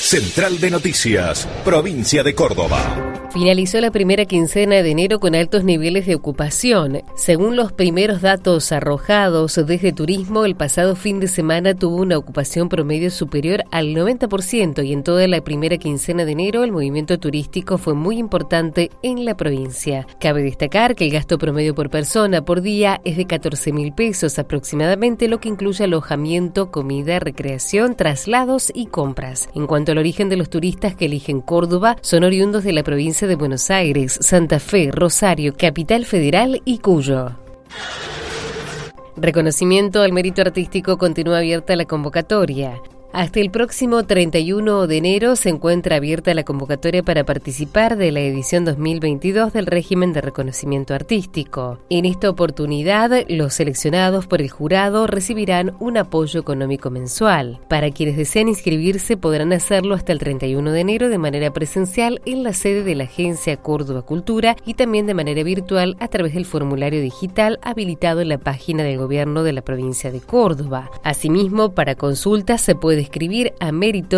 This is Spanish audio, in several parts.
Central de Noticias, provincia de Córdoba. Finalizó la primera quincena de enero con altos niveles de ocupación. Según los primeros datos arrojados desde Turismo, el pasado fin de semana tuvo una ocupación promedio superior al 90% y en toda la primera quincena de enero el movimiento turístico fue muy importante en la provincia. Cabe destacar que el gasto promedio por persona por día es de 14.000 pesos aproximadamente, lo que incluye alojamiento, comida, recreación, traslados y compras. En cuanto al origen de los turistas que eligen Córdoba, son oriundos de la provincia de Buenos Aires, Santa Fe, Rosario, Capital Federal y Cuyo. Reconocimiento al mérito artístico, continúa abierta la convocatoria. Hasta el próximo 31 de enero se encuentra abierta la convocatoria para participar de la edición 2022 del régimen de reconocimiento artístico. En esta oportunidad, los seleccionados por el jurado recibirán un apoyo económico mensual. Para quienes deseen inscribirse podrán hacerlo hasta el 31 de enero de manera presencial en la sede de la Agencia Córdoba Cultura y también de manera virtual a través del formulario digital habilitado en la página del gobierno de la provincia de Córdoba. Asimismo, para consultas se puede escribir a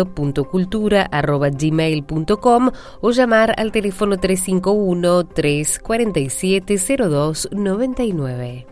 merito.cultura@gmail.com o llamar al teléfono 351-347-0299.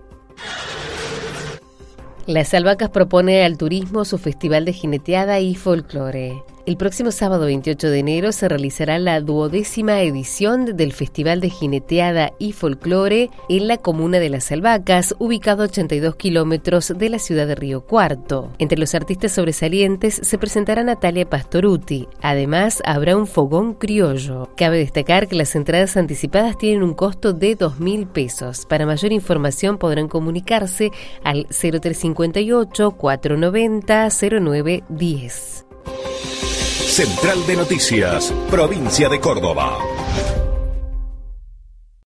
Las Albahacas propone al turismo su festival de jineteada y folclore. El próximo sábado 28 de enero se realizará la 12ª edición del Festival de Jineteada y Folclore en la comuna de Las Albahacas, ubicado a 82 kilómetros de la ciudad de Río Cuarto. Entre los artistas sobresalientes se presentará Natalia Pastorutti. Además, habrá un fogón criollo. Cabe destacar que las entradas anticipadas tienen un costo de 2.000 pesos. Para mayor información podrán comunicarse al 0358 490 0910. Central de Noticias, provincia de Córdoba.